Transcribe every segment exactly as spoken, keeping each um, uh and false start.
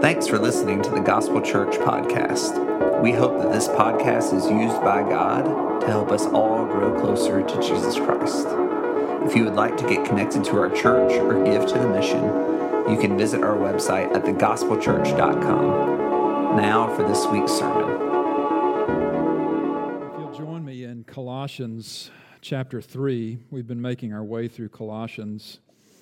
Thanks for listening to the Gospel Church podcast. We hope that this podcast is used by God to help us all grow closer to Jesus Christ. If you would like to get connected to our church or give to the mission, you can visit our website at the gospel church dot com. Now for this week's sermon. If you'll join me in Colossians chapter three, we've been making our way through Colossians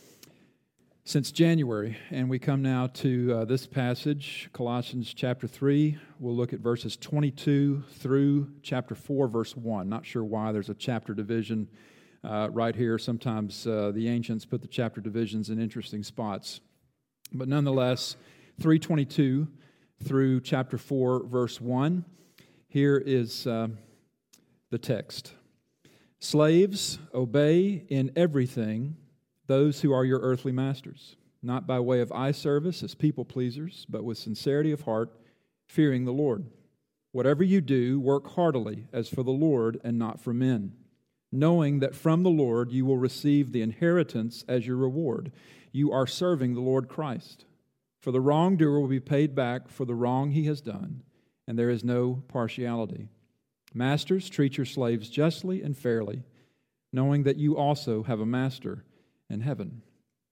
since January, and we come now to uh, this passage, Colossians chapter three. We'll look at verses twenty-two through chapter four, verse one. Not sure why there's a chapter division uh, right here. Sometimes uh, the ancients put the chapter divisions in interesting spots. But nonetheless, three twenty-two through chapter four, verse one. Here is uh, the text. Slaves, obey in everything those who are your earthly masters, not by way of eye service as people pleasers, but with sincerity of heart, fearing the Lord. Whatever you do, work heartily as for the Lord and not for men, knowing that from the Lord you will receive the inheritance as your reward. You are serving the Lord Christ. For the wrongdoer will be paid back for the wrong he has done, and there is no partiality. Masters, treat your slaves justly and fairly, knowing that you also have a master in heaven.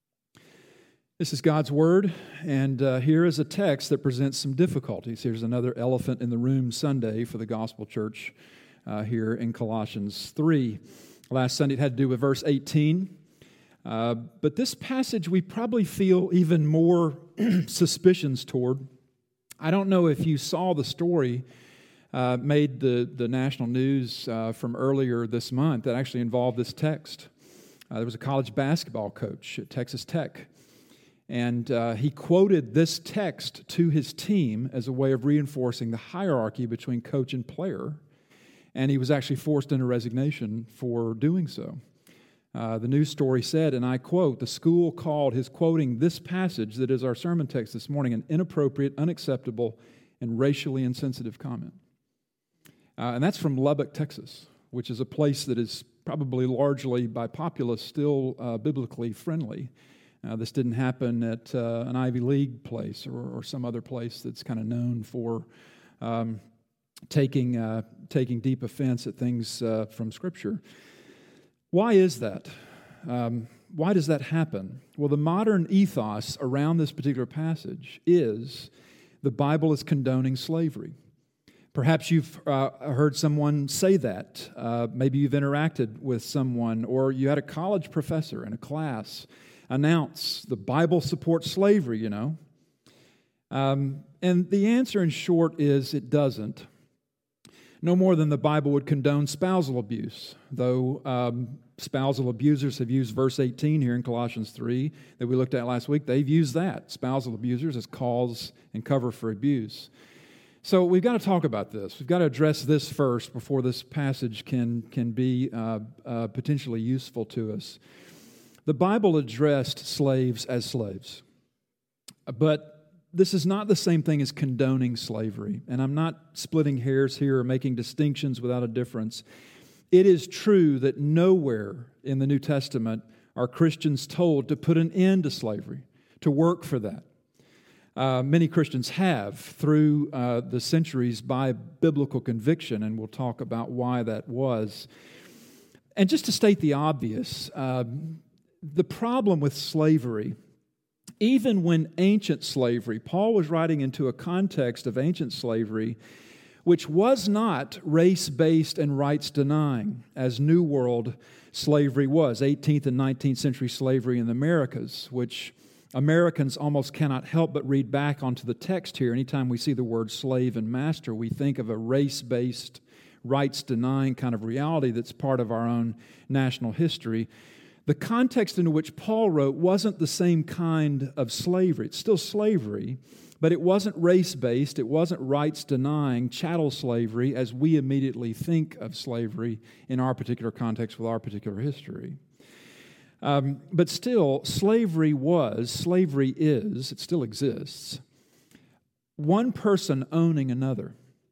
This is God's Word, and uh, here is a text that presents some difficulties. Here's another elephant in the room Sunday for the Gospel Church uh, here in Colossians three. Last Sunday it had to do with verse eighteen, uh, but this passage we probably feel even more suspicions toward. I don't know if you saw the story uh, made the, the national news uh, from earlier this month that actually involved this text. Uh, there was a college basketball coach at Texas Tech, and uh, he quoted this text to his team as a way of reinforcing the hierarchy between coach and player, and he was actually forced into resignation for doing so. Uh, the news story said, and I quote, the school called his quoting this passage that is our sermon text this morning an inappropriate, unacceptable, and racially insensitive comment. Uh, and that's from Lubbock, Texas, which is a place that is probably largely by populace still uh, biblically friendly. Uh, this didn't happen at uh, an Ivy League place or, or some other place that's kind of known for um, taking uh, taking deep offense at things uh, from Scripture. Why is that? Um, why does that happen? Well, the modern ethos around this particular passage is the Bible is condoning slavery. Perhaps you've uh, heard someone say that. Uh, maybe you've interacted with someone, or you had a college professor in a class announce the Bible supports slavery, you know. Um, and the answer in short is it doesn't. No more than the Bible would condone spousal abuse, though um, spousal abusers have used verse eighteen here in Colossians three that we looked at last week. They've used that, spousal abusers, as cause and cover for abuse. So we've got to talk about this. We've got to address this first before this passage can, can be uh, uh, potentially useful to us. The Bible addressed slaves as slaves, but this is not the same thing as condoning slavery. And I'm not splitting hairs here or making distinctions without a difference. It is true that nowhere in the New Testament are Christians told to put an end to slavery, to work for that. Uh, many Christians have through uh, the centuries by biblical conviction, and we'll talk about why that was. And just to state the obvious, uh, the problem with slavery, even when ancient slavery, Paul was writing into a context of ancient slavery, which was not race-based and rights-denying, as New World slavery was, eighteenth and nineteenth century slavery in the Americas, which Americans almost cannot help but read back onto the text here. Anytime we see the word slave and master, we think of a race-based, rights-denying kind of reality that's part of our own national history. The context into which Paul wrote wasn't the same kind of slavery. It's still slavery, but it wasn't race-based. It wasn't rights-denying chattel slavery as we immediately think of slavery in our particular context with our particular history. Um, but still, slavery was, slavery is, it still exists, one person owning another.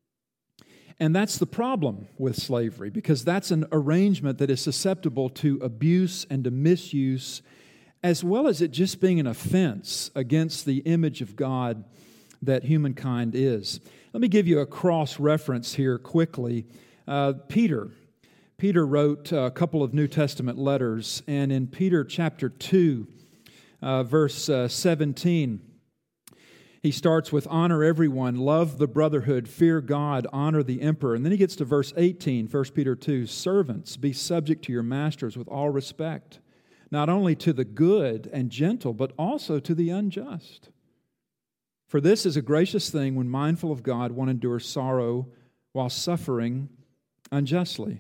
And that's the problem with slavery, because that's an arrangement that is susceptible to abuse and to misuse, as well as it just being an offense against the image of God that humankind is. Let me give you a cross-reference here quickly. Uh, Peter. Peter wrote a couple of New Testament letters, and in Peter chapter two, uh, verse uh, seventeen, he starts with, honor everyone, love the brotherhood, fear God, honor the emperor. And then he gets to verse eighteen, First Peter two, servants, be subject to your masters with all respect, not only to the good and gentle, but also to the unjust. For this is a gracious thing when mindful of God, one endures sorrow while suffering unjustly.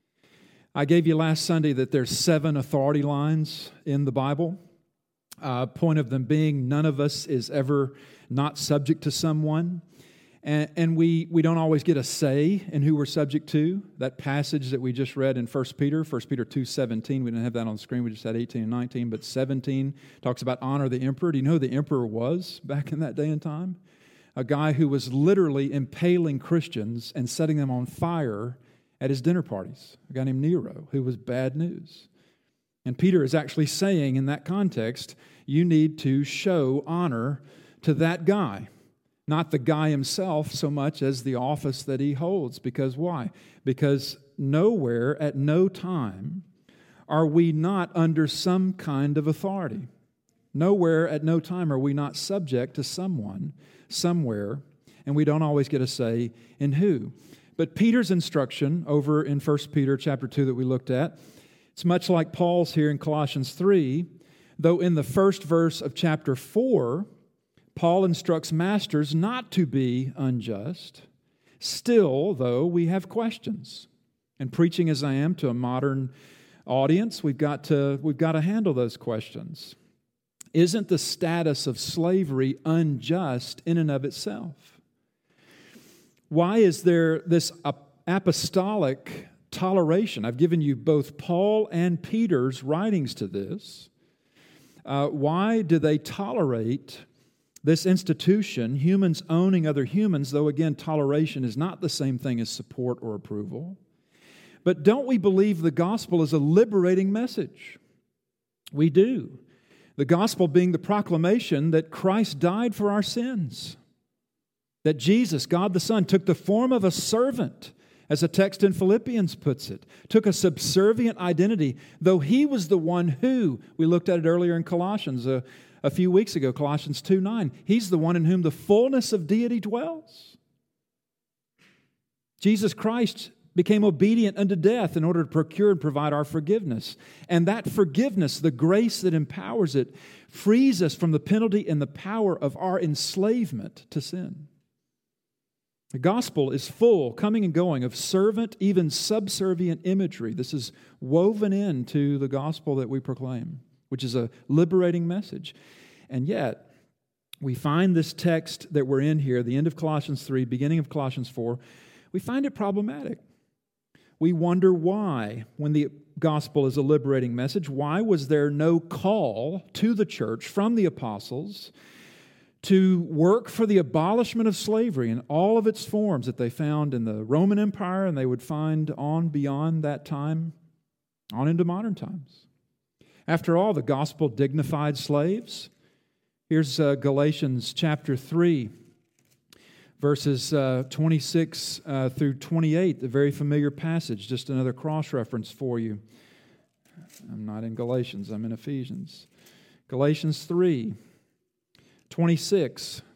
I gave you last Sunday that there's seven authority lines in the Bible. Uh, point of them being none of us is ever not subject to someone. And, and we, we don't always get a say in who we're subject to. That passage that we just read in First Peter, First Peter two seventeen, we didn't have that on the screen, we just had eighteen and nineteen, but seventeen talks about honor the emperor. Do you know who the emperor was back in that day and time? A guy who was literally impaling Christians and setting them on fire at his dinner parties. A guy named Nero, who was bad news. And Peter is actually saying in that context, you need to show honor to that guy. Not the guy himself so much as the office that he holds. Because why? Because nowhere at no time are we not under some kind of authority. Nowhere at no time are we not subject to someone, somewhere, and we don't always get a say in who. But Peter's instruction over in First Peter chapter two that we looked at, it's much like Paul's here in Colossians three, though in the first verse of chapter four, Paul instructs masters not to be unjust. Still, though, we have questions. And preaching as I am to a modern audience, we've got to, we've got to handle those questions. Isn't the status of slavery unjust in and of itself? Why is there this apostolic toleration? I've given you both Paul and Peter's writings to this. Uh, why do they tolerate this institution, humans owning other humans, though again, toleration is not the same thing as support or approval? But don't we believe the gospel is a liberating message? We do. The gospel being the proclamation that Christ died for our sins. That Jesus, God the Son, took the form of a servant, as a text in Philippians puts it, took a subservient identity, though He was the one who, we looked at it earlier in Colossians a, a few weeks ago, Colossians two nine, He's the one in whom the fullness of deity dwells. Jesus Christ became obedient unto death in order to procure and provide our forgiveness. And that forgiveness, the grace that empowers it, frees us from the penalty and the power of our enslavement to sin. The gospel is full, coming and going, of servant, even subservient imagery. This is woven into the gospel that we proclaim, which is a liberating message. And yet, we find this text that we're in here, the end of Colossians three, beginning of Colossians four, we find it problematic. We wonder why, when the gospel is a liberating message, why was there no call to the church from the apostles to work for the abolishment of slavery in all of its forms that they found in the Roman Empire and they would find on beyond that time, on into modern times. After all, the gospel dignified slaves. Here's uh, Galatians chapter three, verses uh, twenty-six uh, through twenty-eight, the very familiar passage, just another cross-reference for you. I'm not in Galatians, I'm in Ephesians. Galatians three. twenty-six,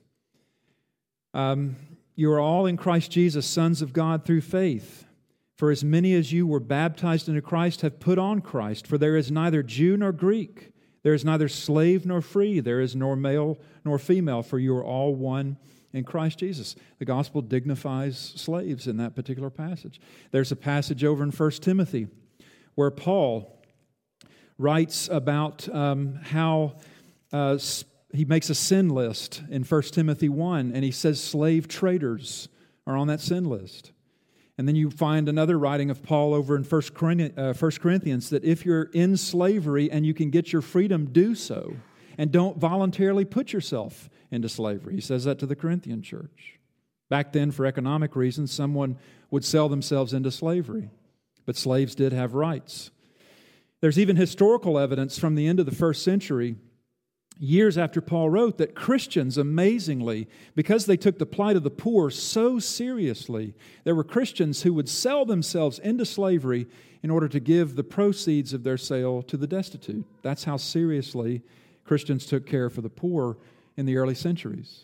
um, you are all in Christ Jesus, sons of God through faith. For as many as you were baptized into Christ have put on Christ. For there is neither Jew nor Greek, there is neither slave nor free, there is nor male nor female, for you are all one in Christ Jesus. The gospel dignifies slaves in that particular passage. There's a passage over in First Timothy where Paul writes about um, how uh, he makes a sin list in First Timothy one, and he says slave traders are on that sin list. And then you find another writing of Paul over in First Corinthians that if you're in slavery and you can get your freedom, do so. And don't voluntarily put yourself into slavery. He says that to the Corinthian church. Back then, for economic reasons, someone would sell themselves into slavery. But slaves did have rights. There's even historical evidence from the end of the first century years after Paul wrote, that Christians, amazingly, because they took the plight of the poor so seriously, there were Christians who would sell themselves into slavery in order to give the proceeds of their sale to the destitute. That's how seriously Christians took care for the poor in the early centuries.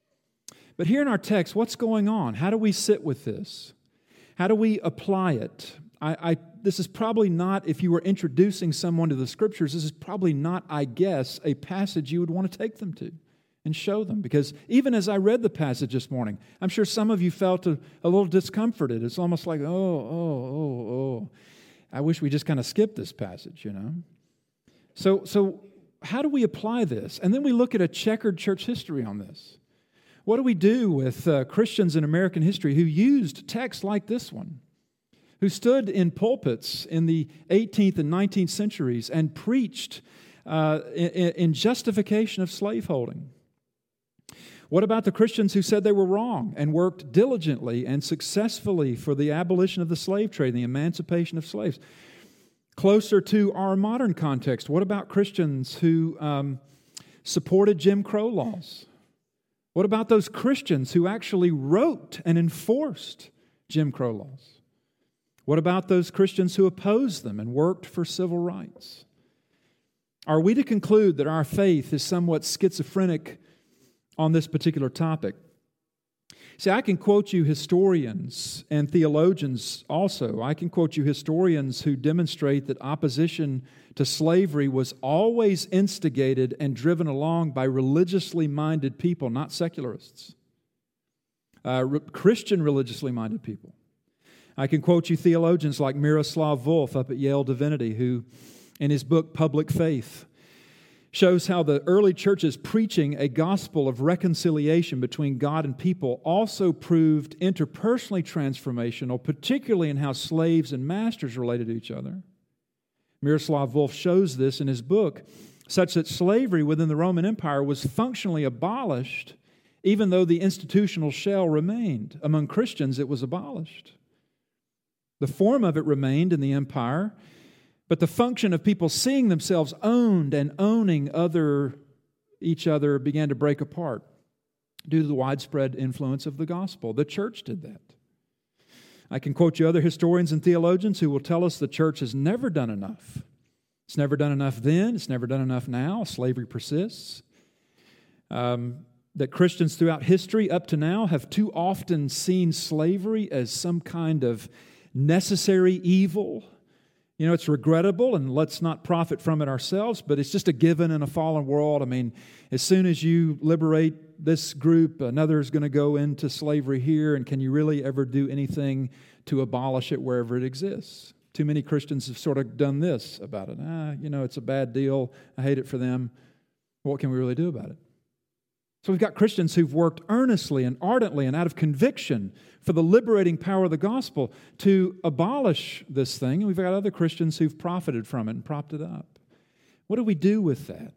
But here in our text, what's going on? How do we sit with this? How do we apply it? I, I, this is probably not, if you were introducing someone to the Scriptures, this is probably not, I guess, a passage you would want to take them to and show them. Because even as I read the passage this morning, I'm sure some of you felt a, a little discomforted. It's almost like, oh, oh, oh, oh. I wish we just kind of skipped this passage, you know. So, so how do we apply this? And then we look at a checkered church history on this. What do we do with uh, Christians in American history who used texts like this one, who stood in pulpits in the eighteenth and nineteenth centuries and preached uh, in, in justification of slaveholding? What about the Christians who said they were wrong and worked diligently and successfully for the abolition of the slave trade and the emancipation of slaves? Closer to our modern context, what about Christians who um, supported Jim Crow laws? What about those Christians who actually wrote and enforced Jim Crow laws? What about those Christians who opposed them and worked for civil rights? Are we to conclude that our faith is somewhat schizophrenic on this particular topic? See, I can quote you historians and theologians also. I can quote you historians who demonstrate that opposition to slavery was always instigated and driven along by religiously minded people, not secularists. Uh, re- Christian religiously minded people. I can quote you theologians like Miroslav Volf up at Yale Divinity, who in his book Public Faith shows how the early church's preaching a gospel of reconciliation between God and people also proved interpersonally transformational, particularly in how slaves and masters related to each other. Miroslav Volf shows this in his book, such that slavery within the Roman Empire was functionally abolished, even though the institutional shell remained. Among Christians, it was abolished. The form of it remained in the empire, but the function of people seeing themselves owned and owning other each other began to break apart due to the widespread influence of the gospel. The church did that. I can quote you other historians and theologians who will tell us the church has never done enough. It's never done enough then. It's never done enough now. Slavery persists. Um, that Christians throughout history up to now have too often seen slavery as some kind of necessary evil. You know, it's regrettable, and let's not profit from it ourselves, but it's just a given in a fallen world. I mean, as soon as you liberate this group, another is going to go into slavery here, and can you really ever do anything to abolish it wherever it exists? Too many Christians have sort of done this about it. Ah, you know, it's a bad deal. I hate it for them. What can we really do about it? So we've got Christians who've worked earnestly and ardently and out of conviction for the liberating power of the gospel to abolish this thing. And we've got other Christians who've profited from it and propped it up. What do we do with that?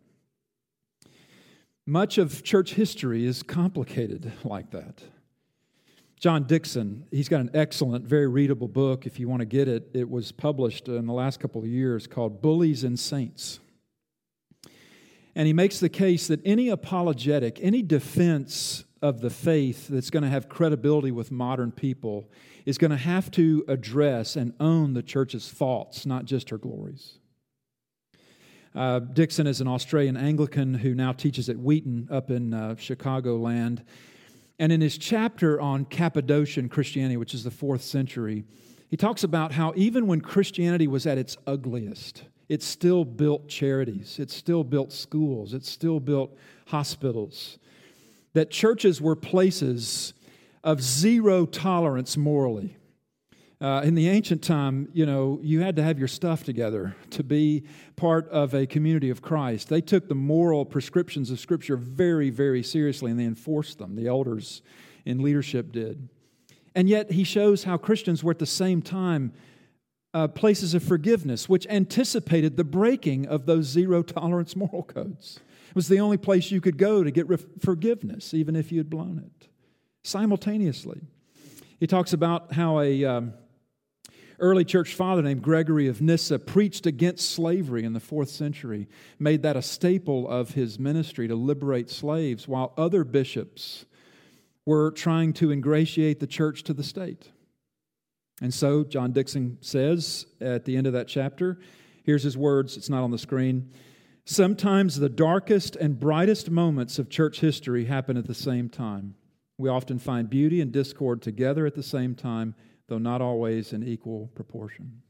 Much of church history is complicated like that. John Dickson, he's got an excellent, very readable book. If you want to get it, it was published in the last couple of years called Bullies and Saints. And he makes the case that any apologetic, any defense of the faith that's going to have credibility with modern people is going to have to address and own the church's faults, not just her glories. Uh, Dickson is an Australian Anglican who now teaches at Wheaton up in uh, Chicagoland. And in his chapter on Cappadocian Christianity, which is the fourth century, he talks about how even when Christianity was at its ugliest, it still built charities, it still built schools, it still built hospitals. That churches were places of zero tolerance morally. Uh, in the ancient time, you know, you had to have your stuff together to be part of a community of Christ. They took the moral prescriptions of Scripture very, very seriously, and they enforced them. The elders in leadership did. And yet he shows how Christians were at the same time Uh, places of forgiveness, which anticipated the breaking of those zero-tolerance moral codes. It was the only place you could go to get re- forgiveness, even if you had blown it. Simultaneously, he talks about how a um, Early church father named Gregory of Nyssa preached against slavery in the fourth century, made that a staple of his ministry to liberate slaves, while other bishops were trying to ingratiate the church to the state. And so John Dixon says at the end of that chapter, here's his words, it's not on the screen, sometimes the darkest and brightest moments of church history happen at the same time. We often find beauty and discord together at the same time, though not always in equal proportion.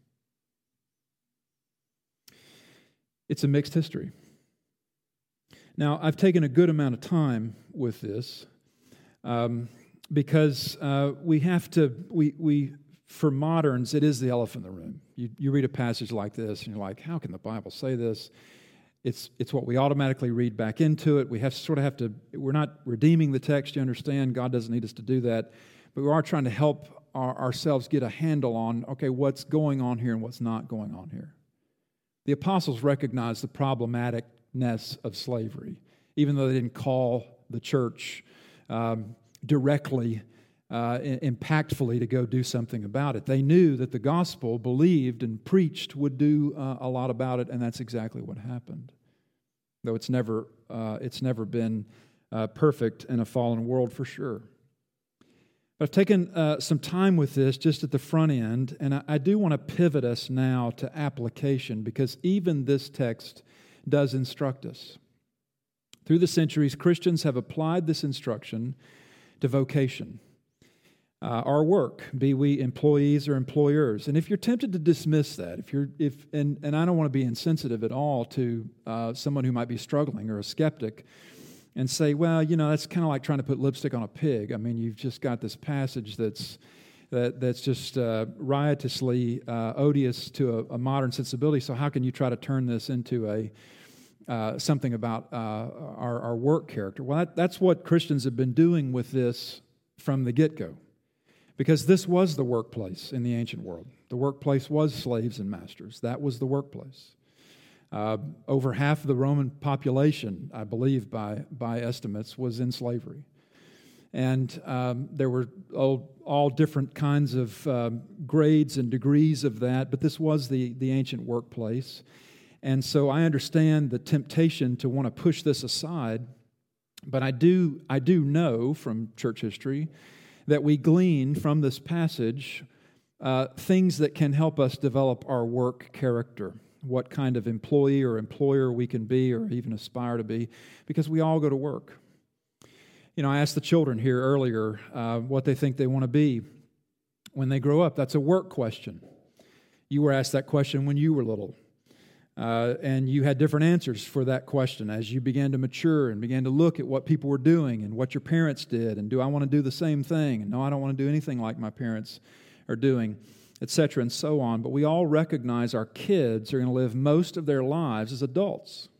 It's a mixed history. Now, I've taken a good amount of time with this um, because uh, we have to, we, we, for moderns, it is the elephant in the room. You, you read a passage like this and you're like, how can the Bible say this? It's it's what we automatically read back into it. We have to sort of have to, we're not redeeming the text, you understand. God doesn't need us to do that. But we are trying to help our, ourselves get a handle on, okay, what's going on here and what's not going on here. The apostles recognized the problematicness of slavery, even though they didn't call the church um, directly, uh, impactfully to go do something about it. They knew that the gospel, believed and preached, would do uh, a lot about it, and that's exactly what happened. Though it's never, uh, it's never been uh, perfect in a fallen world for sure. But I've taken uh, some time with this just at the front end, and I, I do want to pivot us now to application, because even this text does instruct us. Through the centuries, Christians have applied this instruction to vocation. Uh, our work, be we employees or employers. And if you're tempted to dismiss that, if you're, if, and, and I don't want to be insensitive at all to uh, someone who might be struggling or a skeptic, and say, well, you know, that's kind of like trying to put lipstick on a pig. I mean, you've just got this passage that's that that's just uh, riotously uh, odious to a, a modern sensibility. So how can you try to turn this into a uh, something about uh, our, our work character? Well, that, that's what Christians have been doing with this from the get-go. Because this was the workplace in the ancient world. The workplace was slaves and masters. That was the workplace. Uh, over half of the Roman population, I believe by, by estimates, was in slavery. And um, there were all, all different kinds of um, grades and degrees of that, but this was the, the ancient workplace. And so I understand the temptation to want to push this aside, but I do, I do know from church history that we glean from this passage uh, things that can help us develop our work character, what kind of employee or employer we can be or even aspire to be, because we all go to work. You know, I asked the children here earlier uh, what they think they want to be when they grow up. That's a work question. You were asked that question when you were little. Uh, and you had different answers for that question as you began to mature and began to look at what people were doing and what your parents did, and do I want to do the same thing? And no, I don't want to do anything like my parents are doing, et cetera, and so on. But we all recognize our kids are going to live most of their lives as adults.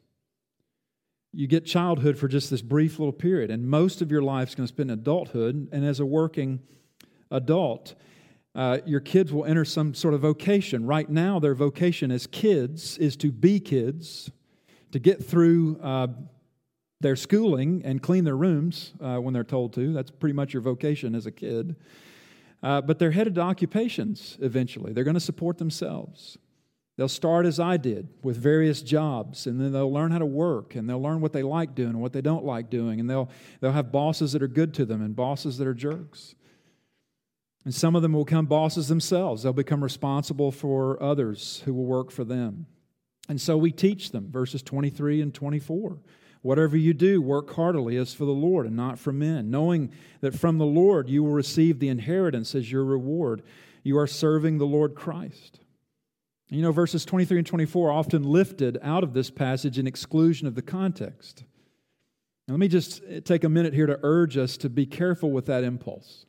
You get childhood for just this brief little period, and most of your life is going to spend in adulthood, and as a working adult, Uh, your kids will enter some sort of vocation. Right now, their vocation as kids is to be kids, to get through uh, their schooling and clean their rooms uh, when they're told to. That's pretty much your vocation as a kid. Uh, but they're headed to occupations eventually. They're going to support themselves. They'll start as I did with various jobs, and then they'll learn how to work, and they'll learn what they like doing and what they don't like doing, and they'll they'll have bosses that are good to them and bosses that are jerks. And some of them will become bosses themselves. They'll become responsible for others who will work for them. And so we teach them, verses twenty-three and twenty-four. Whatever you do, work heartily as for the Lord and not for men, knowing that from the Lord you will receive the inheritance as your reward. You are serving the Lord Christ. You know, verses twenty-three and twenty-four are often lifted out of this passage in exclusion of the context. Now, let me just take a minute here to urge us to be careful with that impulse.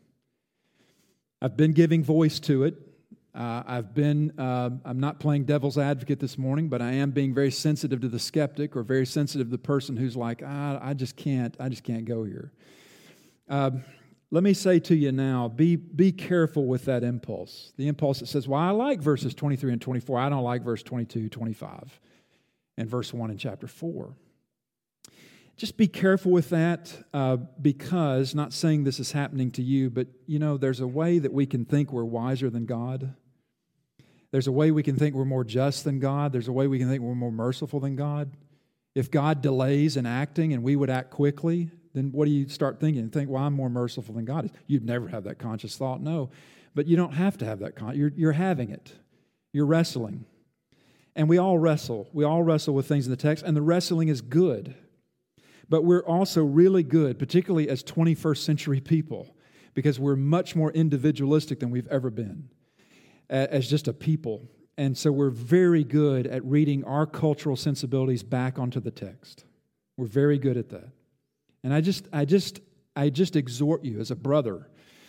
I've been giving voice to it. Uh, I've been, uh, I'm not playing devil's advocate this morning, but I am being very sensitive to the skeptic or very sensitive to the person who's like, ah, I just can't, I just can't go here. Uh, let me say to you now, be, be careful with that impulse. The impulse that says, well, I like verses twenty-three and twenty-four. I don't like verse twenty-two, twenty-five, and verse one in chapter four. Just be careful with that uh, because, not saying this is happening to you, but, you know, there's a way that we can think we're wiser than God. There's a way we can think we're more just than God. There's a way we can think we're more merciful than God. If God delays in acting and we would act quickly, then what do you start thinking? You think, well, I'm more merciful than God. You'd never have that conscious thought. No, but you don't have to have that. Con- you're, you're having it. You're wrestling. And we all wrestle. We all wrestle with things in the text, and the wrestling is good. But we're also really good, particularly as twenty-first century people, because we're much more individualistic than we've ever been as just a people. And so we're very good at reading our cultural sensibilities back onto the text. We're very good at that. And I just, I just, I just exhort you as a brother,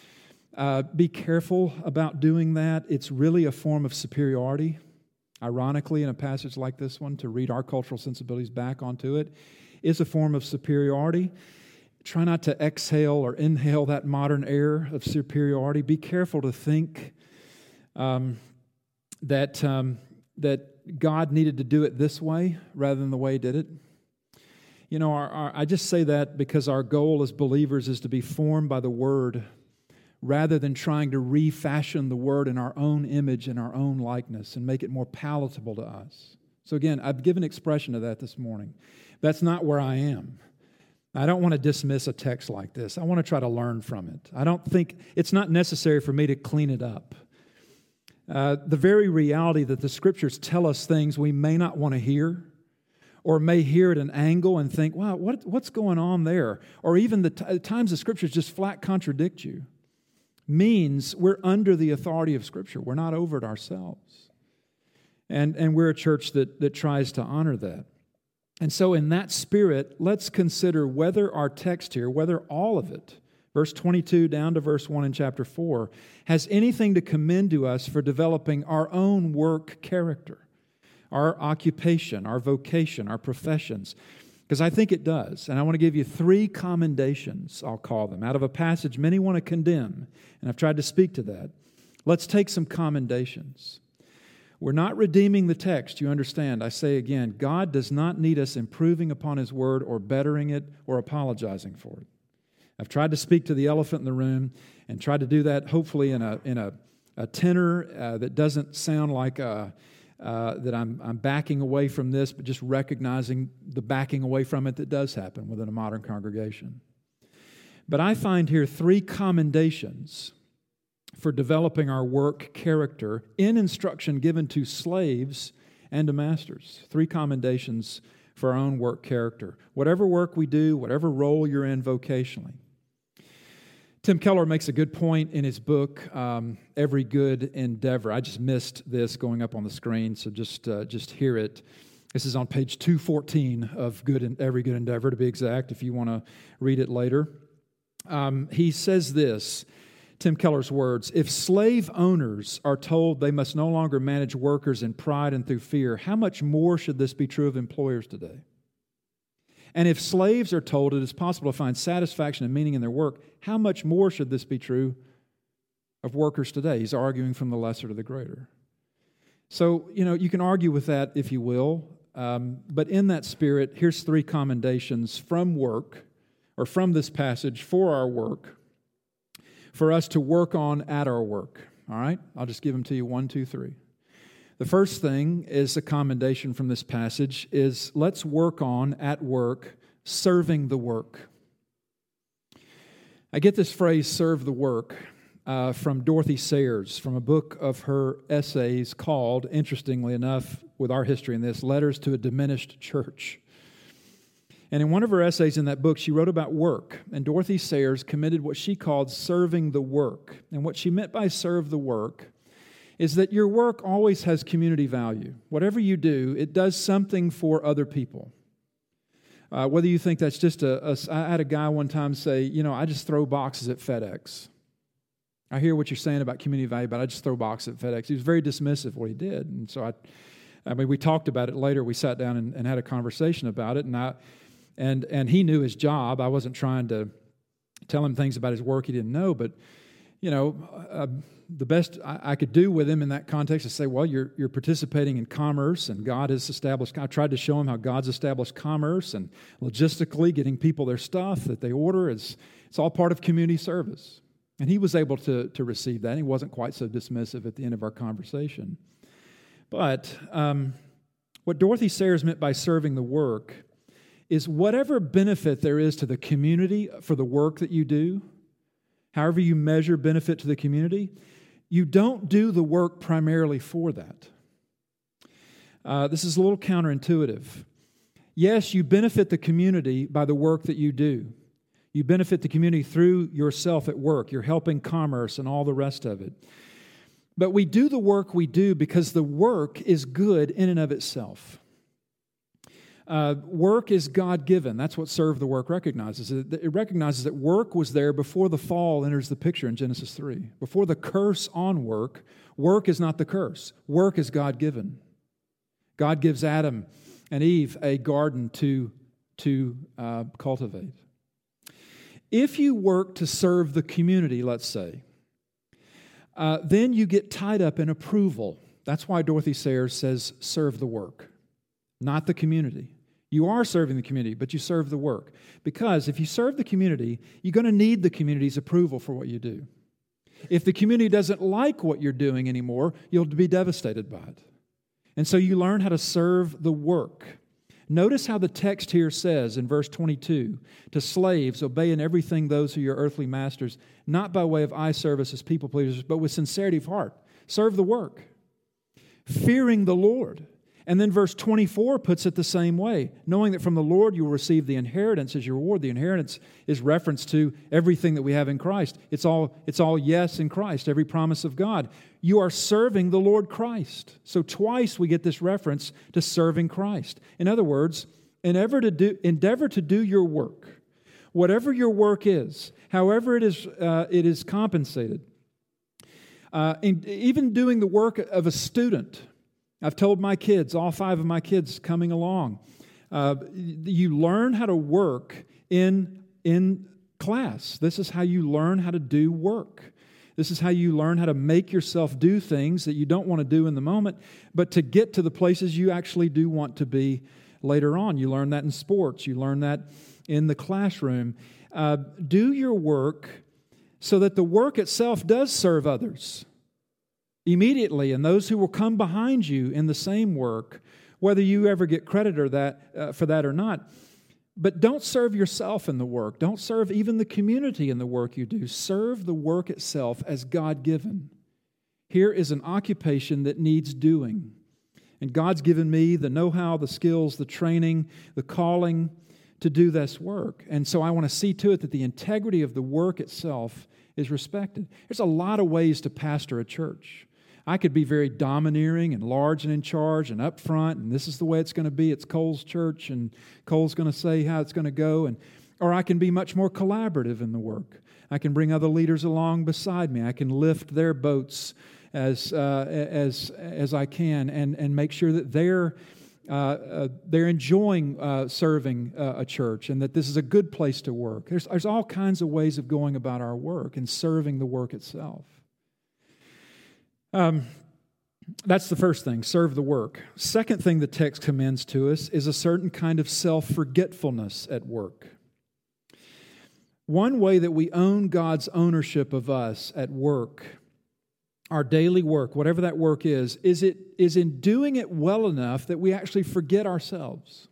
uh, be careful about doing that. It's really a form of superiority. Ironically, in a passage like this one, to read our cultural sensibilities back onto it is a form of superiority. Try not to exhale or inhale that modern air of superiority. Be careful to think um, that um, that God needed to do it this way rather than the way He did it. You know, our, our, I just say that because our goal as believers is to be formed by the Word rather than trying to refashion the Word in our own image and our own likeness and make it more palatable to us. So again, I've given expression to that this morning. That's not where I am. I don't want to dismiss a text like this. I want to try to learn from it. I don't think, it's not necessary for me to clean it up. Uh, the very reality that the Scriptures tell us things we may not want to hear, or may hear at an angle and think, wow, what, what's going on there? Or even the t- times the Scriptures just flat contradict you, means we're under the authority of Scripture. We're not over it ourselves. And, and we're a church that, that tries to honor that. And so in that spirit, let's consider whether our text here, whether all of it, verse twenty-two down to verse one in chapter four, has anything to commend to us for developing our own work character, our occupation, our vocation, our professions. Because I think it does. And I want to give you three commendations, I'll call them, out of a passage many want to condemn. And I've tried to speak to that. Let's take some commendations. We're not redeeming the text, you understand. I say again, God does not need us improving upon His Word or bettering it or apologizing for it. I've tried to speak to the elephant in the room and tried to do that hopefully in a in a, a tenor uh, that doesn't sound like a, uh, that I'm, I'm backing away from this, but just recognizing the backing away from it that does happen within a modern congregation. But I find here three commendations for developing our work character in instruction given to slaves and to masters. Three commendations for our own work character. Whatever work we do, whatever role you're in vocationally. Tim Keller makes a good point in his book, um, Every Good Endeavor. I just missed this going up on the screen, so just uh, just hear it. This is on page two fourteen of Good and Every Good Endeavor, to be exact, if you want to read it later. Um, he says this, Tim Keller's words, if slave owners are told they must no longer manage workers in pride and through fear, how much more should this be true of employers today? And if slaves are told it is possible to find satisfaction and meaning in their work, how much more should this be true of workers today? He's arguing from the lesser to the greater. So, you know, you can argue with that if you will, um, but in that spirit, here's three commendations from work, or from this passage for our work, for us to work on at our work. All right? I'll just give them to you one, two, three. The first thing is a commendation from this passage is let's work on at work serving the work. I get this phrase, serve the work, uh, from Dorothy Sayers, from a book of her essays called, interestingly enough, with our history in this, Letters to a Diminished Church. And in one of her essays in that book, she wrote about work. And Dorothy Sayers committed what she called serving the work. And what she meant by serve the work is that your work always has community value. Whatever you do, it does something for other people. Uh, whether you think that's just a, a... I had a guy one time say, you know, I just throw boxes at FedEx. I hear what you're saying about community value, but I just throw boxes at FedEx. He was very dismissive of what he did. And so I... I mean, we talked about it later. We sat down and, and had a conversation about it. And I... And and he knew his job. I wasn't trying to tell him things about his work he didn't know, but, you know, uh, the best I, I could do with him in that context is say, well, you're you're participating in commerce, and God has established, I tried to show him how God's established commerce, and logistically getting people their stuff that they order, is it's all part of community service. And he was able to, to receive that. He wasn't quite so dismissive at the end of our conversation. But um, what Dorothy Sayers meant by serving the work is whatever benefit there is to the community for the work that you do, however you measure benefit to the community, you don't do the work primarily for that. Uh, this is a little counterintuitive. Yes, you benefit the community by the work that you do. You benefit the community through yourself at work. You're helping commerce and all the rest of it. But we do the work we do because the work is good in and of itself. Uh, work is God-given. That's what serve the work recognizes. It, it recognizes that work was there before the fall enters the picture in Genesis three. Before the curse on work, work is not the curse. Work is God-given. God gives Adam and Eve a garden to, to uh, cultivate. If you work to serve the community, let's say, uh, then you get tied up in approval. That's why Dorothy Sayers says, serve the work, not the community. You are serving the community, but you serve the work. Because if you serve the community, you're going to need the community's approval for what you do. If the community doesn't like what you're doing anymore, you'll be devastated by it. And so you learn how to serve the work. Notice how the text here says in verse twenty-two, to slaves, obey in everything those who are your earthly masters, not by way of eye service as people pleasers, but with sincerity of heart. Serve the work, fearing the Lord. And then verse twenty-four puts it the same way, knowing that from the Lord you will receive the inheritance as your reward. The inheritance is reference to everything that we have in Christ. It's all, it's all yes in Christ, every promise of God. You are serving the Lord Christ. So twice we get this reference to serving Christ. In other words, endeavor to do, endeavor to do your work, whatever your work is, however it is, uh, it is compensated. Uh, in, even doing the work of a student. I've told my kids, all five of my kids coming along, uh, you learn how to work in, in class. This is how you learn how to do work. This is how you learn how to make yourself do things that you don't want to do in the moment, but to get to the places you actually do want to be later on. You learn that in sports. You learn that in the classroom. Uh, do your work so that the work itself does serve others immediately, and those who will come behind you in the same work, whether you ever get credit or that uh, for that or not. But don't serve yourself in the work. Don't serve even the community in the work you do. Serve the work itself as God-given. Here is an occupation that needs doing. And God's given me the know-how, the skills, the training, the calling to do this work. And so I want to see to it that the integrity of the work itself is respected. There's a lot of ways to pastor a church. I could be very domineering and large and in charge and up front, and this is the way it's going to be. It's Cole's church, and Cole's going to say how it's going to go. And or I can be much more collaborative in the work. I can bring other leaders along beside me. I can lift their boats as uh, as as I can, and and make sure that they're uh, uh, they're enjoying uh, serving uh, a church, and that this is a good place to work. There's there's all kinds of ways of going about our work and serving the work itself. Um, that's the first thing, serve the work. Second thing the text commends to us is a certain kind of self-forgetfulness at work. One way that we own God's ownership of us at work, our daily work, whatever that work is, is it is in doing it well enough that we actually forget ourselves.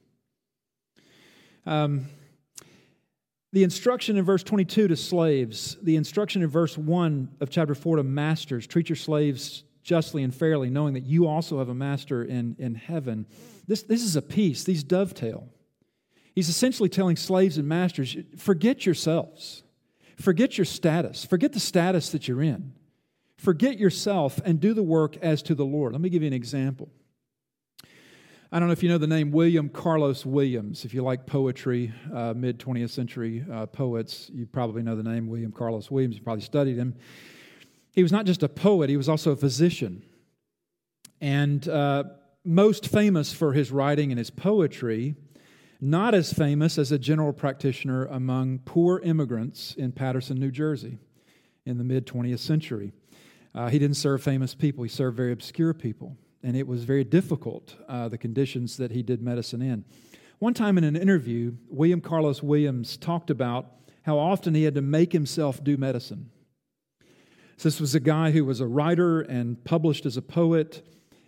Um, the instruction in verse twenty-two to slaves, the instruction in verse one of chapter four to masters, treat your slaves justly and fairly, knowing that you also have a master in, in heaven. This, this is a piece, these dovetail. He's essentially telling slaves and masters, forget yourselves. Forget your status. Forget the status that you're in. Forget yourself and do the work as to the Lord. Let me give you an example. I don't know if you know the name William Carlos Williams. If you like poetry, uh, mid-twentieth century uh, poets, you probably know the name William Carlos Williams. You probably studied him. He was not just a poet, he was also a physician. And uh, most famous for his writing and his poetry, not as famous as a general practitioner among poor immigrants in Paterson, New Jersey in the mid-twentieth century. Uh, he didn't serve famous people, he served very obscure people. And it was very difficult, uh, the conditions that he did medicine in. One time in an interview, William Carlos Williams talked about how often he had to make himself do medicine. So this was a guy who was a writer and published as a poet,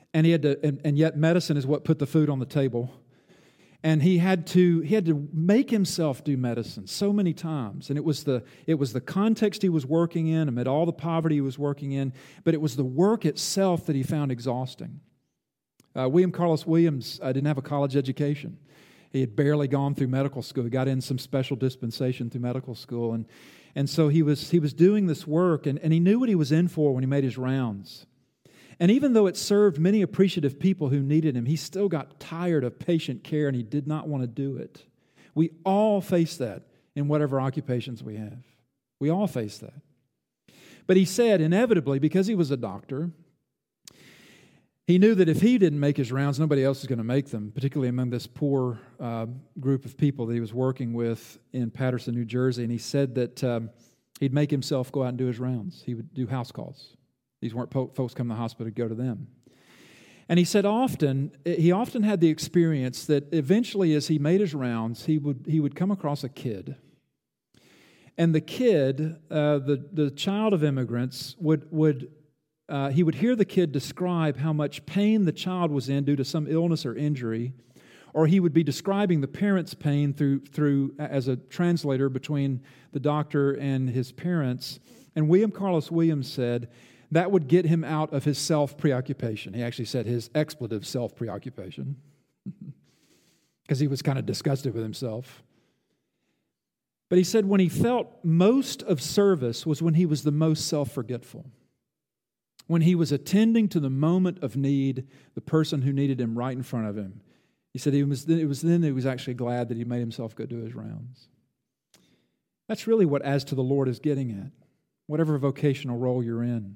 And he had to, and, and yet medicine is what put the food on the table. And he had to he had to make himself do medicine so many times. And it was the it was the context he was working in, amid all the poverty he was working in, but it was the work itself that he found exhausting. Uh, William Carlos Williams uh, didn't have a college education. He had barely gone through medical school. He got in some special dispensation through medical school. And, and so he was he was doing this work, and, and he knew what he was in for when he made his rounds. And even though it served many appreciative people who needed him, he still got tired of patient care, and he did not want to do it. We all face that in whatever occupations we have. We all face that. But he said, inevitably, because he was a doctor, he knew that if he didn't make his rounds, nobody else was going to make them, particularly among this poor uh, group of people that he was working with in Paterson, New Jersey. And he said that um, he'd make himself go out and do his rounds. He would do house calls. These weren't po- folks come to the hospital to go to them. And he said often, he often had the experience that eventually as he made his rounds, he would he would come across a kid. And the kid, uh, the, the child of immigrants, would, would uh, he would hear the kid describe how much pain the child was in due to some illness or injury, or he would be describing the parents' pain through through as a translator between the doctor and his parents. And William Carlos Williams said, that would get him out of his self-preoccupation. He actually said his expletive self-preoccupation because he was kind of disgusted with himself. But he said when he felt most of service was when he was the most self-forgetful. When he was attending to the moment of need, the person who needed him right in front of him. He said he was, it was then that he was actually glad that he made himself go do his rounds. That's really what As to the Lord is getting at, whatever vocational role you're in.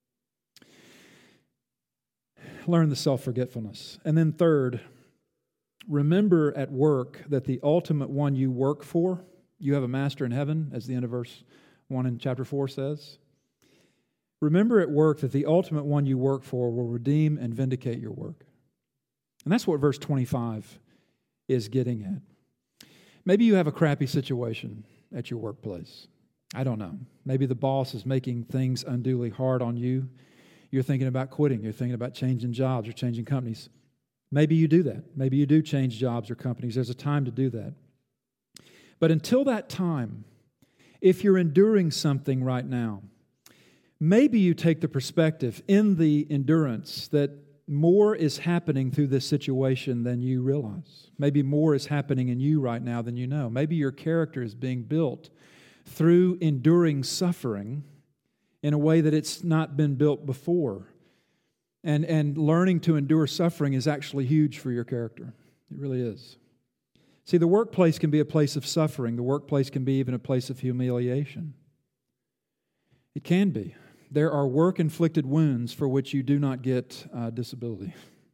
Learn the self-forgetfulness. And then third, remember at work that the ultimate one you work for, you have a master in heaven, as the end of verse one in chapter four says. Remember at work that the ultimate one you work for will redeem and vindicate your work. And that's what verse twenty-five is getting at. Maybe you have a crappy situation at your workplace. I don't know. Maybe the boss is making things unduly hard on you. You're thinking about quitting. You're thinking about changing jobs or changing companies. Maybe you do that. Maybe you do change jobs or companies. There's a time to do that. But until that time, if you're enduring something right now, maybe you take the perspective in the endurance that more is happening through this situation than you realize. Maybe more is happening in you right now than you know. Maybe your character is being built through enduring suffering in a way that it's not been built before. And, and learning to endure suffering is actually huge for your character. It really is. See, the workplace can be a place of suffering. The workplace can be even a place of humiliation. It can be. There are work-inflicted wounds for which you do not get uh, disability.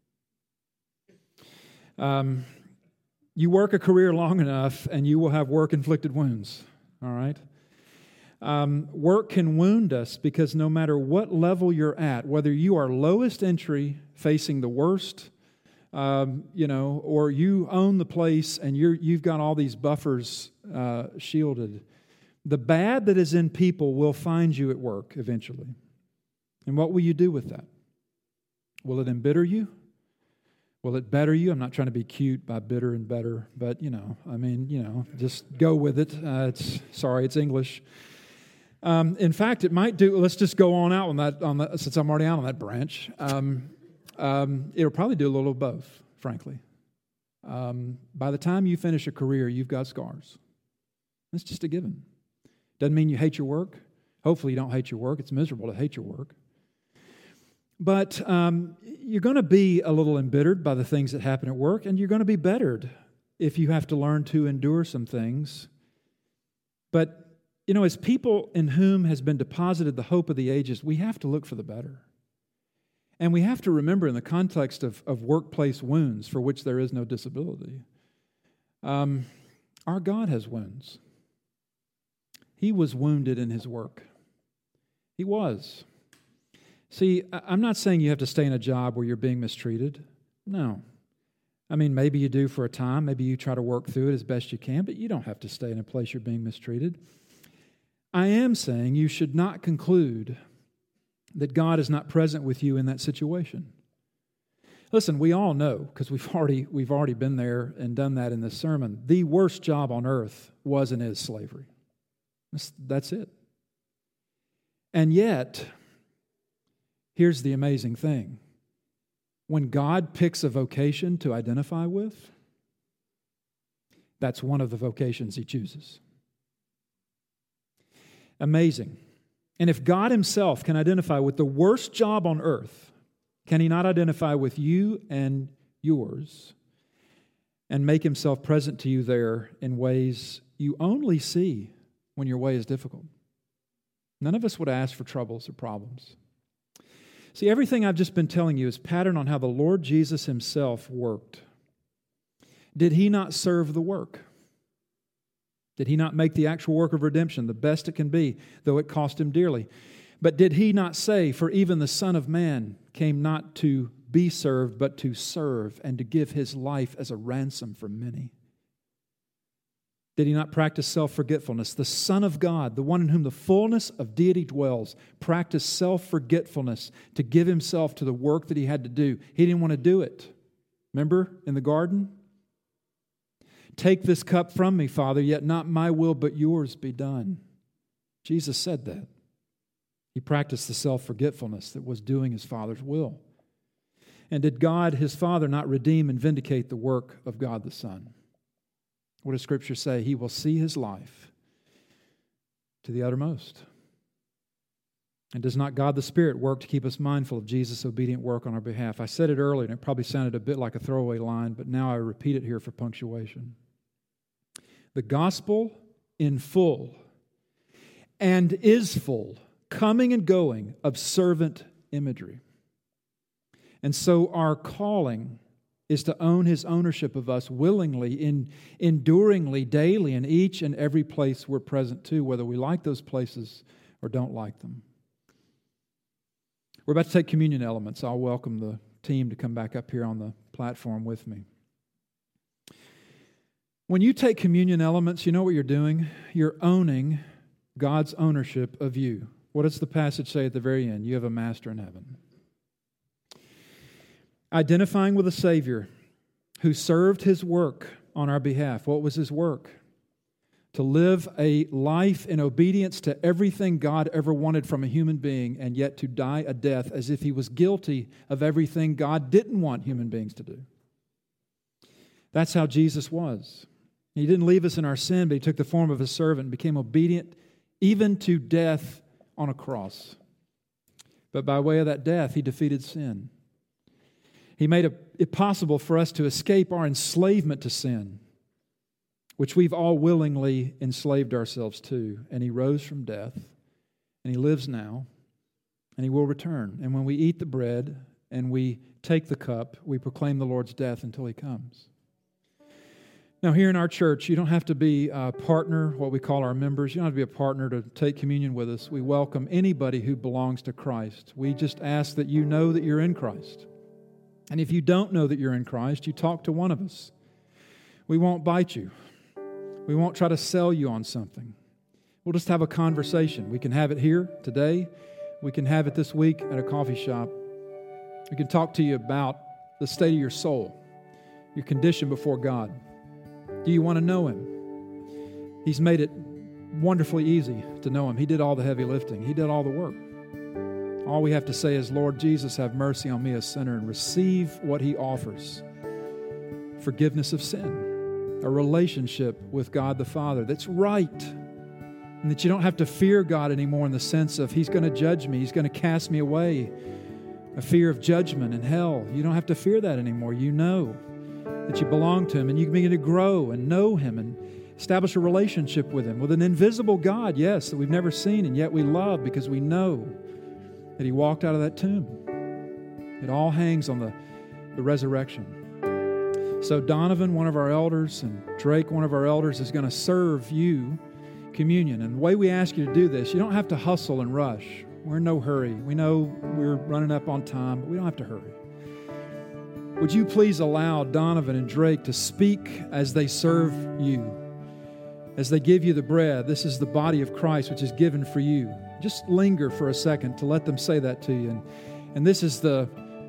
Um, you work a career long enough and you will have work-inflicted wounds, all right? Um, work can wound us because no matter what level you're at, whether you are lowest entry, facing the worst, um, you know, or you own the place and you're, you've got all these buffers uh, shielded, the bad that is in people will find you at work eventually. And what will you do with that? Will it embitter you? Will it better you? I'm not trying to be cute by bitter and better, but, you know, I mean, you know, just go with it. Uh, it's sorry, it's English. Um, in fact, it might do, let's just go on out on that, on that since I'm already out on that branch. Um, um, it'll probably do a little of both, frankly. Um, by the time you finish a career, you've got scars. It's just a given. Doesn't mean you hate your work. Hopefully you don't hate your work. It's miserable to hate your work. But um, you're going to be a little embittered by the things that happen at work, and you're going to be bettered if you have to learn to endure some things. But you know, as people in whom has been deposited the hope of the ages, we have to look for the better. And we have to remember in the context of, of workplace wounds for which there is no disability, um, our God has wounds. He was wounded in His work. He was. See, I'm not saying you have to stay in a job where you're being mistreated. No. I mean, maybe you do for a time. Maybe you try to work through it as best you can, but you don't have to stay in a place you're being mistreated. I am saying you should not conclude that God is not present with you in that situation. Listen, we all know, because we've already, we've already been there and done that in this sermon, the worst job on earth was and is slavery. That's, that's it. And yet, here's the amazing thing. When God picks a vocation to identify with, that's one of the vocations He chooses. Amazing. And if God Himself can identify with the worst job on earth, can He not identify with you and yours and make Himself present to you there in ways you only see when your way is difficult? None of us would ask for troubles or problems. See, everything I've just been telling you is patterned on how the Lord Jesus Himself worked. Did He not serve the work? Did He not make the actual work of redemption the best it can be, though it cost Him dearly? But did He not say, for even the Son of Man came not to be served, but to serve and to give His life as a ransom for many? Did He not practice self-forgetfulness? The Son of God, the one in whom the fullness of deity dwells, practiced self-forgetfulness to give Himself to the work that He had to do. He didn't want to do it. Remember in the garden? Take this cup from me, Father, yet not my will but yours be done. Jesus said that. He practiced the self-forgetfulness that was doing His Father's will. And did God, His Father, not redeem and vindicate the work of God the Son? What does Scripture say? He will see His life to the uttermost. And does not God the Spirit work to keep us mindful of Jesus' obedient work on our behalf? I said it earlier, and it probably sounded a bit like a throwaway line, but now I repeat it here for punctuation. The gospel in full and is full, coming and going, of servant imagery. And so our calling is to own His ownership of us willingly, in, enduringly, daily, in each and every place we're present to, whether we like those places or don't like them. We're about to take communion elements. I'll welcome the team to come back up here on the platform with me. When you take communion elements, you know what you're doing? You're owning God's ownership of you. What does the passage say at the very end? You have a master in heaven. Identifying with a Savior who served His work on our behalf. What was His work? To live a life in obedience to everything God ever wanted from a human being, and yet to die a death as if He was guilty of everything God didn't want human beings to do. That's how Jesus was. He didn't leave us in our sin, but He took the form of a servant and became obedient even to death on a cross. But by way of that death, He defeated sin. He made it possible for us to escape our enslavement to sin, which we've all willingly enslaved ourselves to. And He rose from death, and He lives now, and He will return. And when we eat the bread and we take the cup, we proclaim the Lord's death until He comes. Now, here in our church, you don't have to be a partner, what we call our members. You don't have to be a partner to take communion with us. We welcome anybody who belongs to Christ. We just ask that you know that you're in Christ. And if you don't know that you're in Christ, you talk to one of us. We won't bite you. We won't try to sell you on something. We'll just have a conversation. We can have it here today. We can have it this week at a coffee shop. We can talk to you about the state of your soul, your condition before God. Do you want to know Him? He's made it wonderfully easy to know Him. He did all the heavy lifting. He did all the work. All we have to say is, Lord Jesus, have mercy on me, a sinner, and receive what He offers. Forgiveness of sin, a relationship with God the Father that's right, and that you don't have to fear God anymore in the sense of He's going to judge me, He's going to cast me away, a fear of judgment and hell. You don't have to fear that anymore. You know that you belong to Him, and you can begin to grow and know Him and establish a relationship with Him, with an invisible God, yes, that we've never seen, and yet we love because we know that He walked out of that tomb. It all hangs on the, the resurrection. So Donovan, one of our elders, and Drake, one of our elders, is going to serve you communion. And the way we ask you to do this, you don't have to hustle and rush. We're in no hurry. We know we're running up on time, but we don't have to hurry. Would you please allow Donovan and Drake to speak as they serve you? As they give you the bread, this is the body of Christ which is given for you. Just linger for a second to let them say that to you. And, and this is the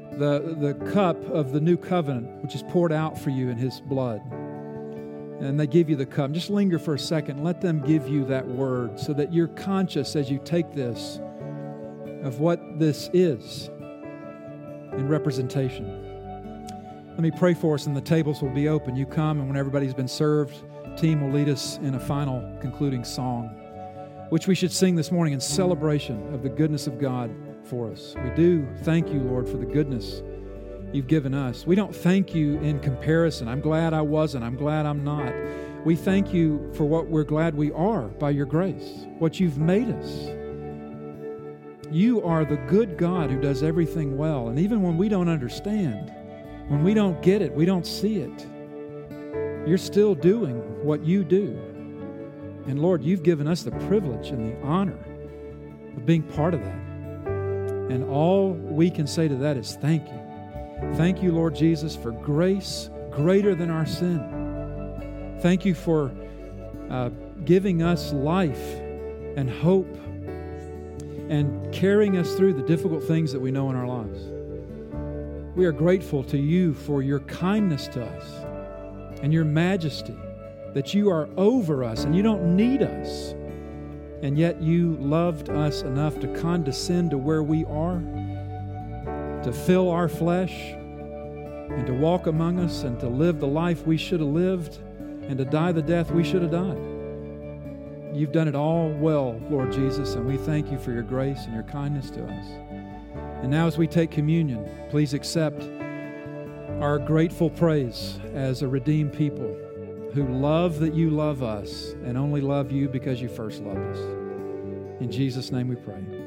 the, the cup of the new covenant, which is poured out for you in His blood. And they give you the cup. Just linger for a second. Let them give you that word so that you're conscious as you take this of what this is in representation. Let me pray for us, and the tables will be open. You come, and when everybody's been served, team will lead us in a final concluding song, which we should sing this morning in celebration of the goodness of God for us. We do thank you, Lord, for the goodness You've given us. We don't thank You in comparison. I'm glad I wasn't. I'm glad I'm not. We thank You for what we're glad we are by Your grace, what You've made us. You are the good God who does everything well. And even when we don't understand, when we don't get it, we don't see it, You're still doing what You do. And Lord, You've given us the privilege and the honor of being part of that. And all we can say to that is thank You. Thank You, Lord Jesus, for grace greater than our sin. Thank You for uh, giving us life and hope and carrying us through the difficult things that we know in our lives. We are grateful to You for Your kindness to us and Your majesty, that You are over us and You don't need us. And yet You loved us enough to condescend to where we are, to fill our flesh, and to walk among us, and to live the life we should have lived, and to die the death we should have died. You've done it all well, Lord Jesus, and we thank You for Your grace and Your kindness to us. And now as we take communion, please accept our grateful praise as a redeemed people who love that You love us and only love You because You first loved us. In Jesus' name we pray.